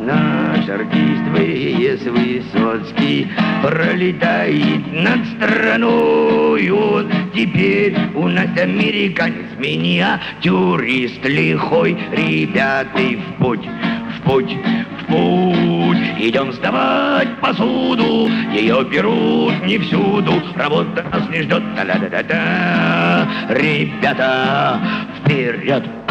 Наш артист ВС Высоцкий пролетает над страной. Он теперь у нас американец, миниатюрист лихой. Ребята, в путь, в путь, в путь. Идем сдавать посуду, ее берут не всюду. Работа нас не ждет, та-ля-да-да-да. Ребята, вперед!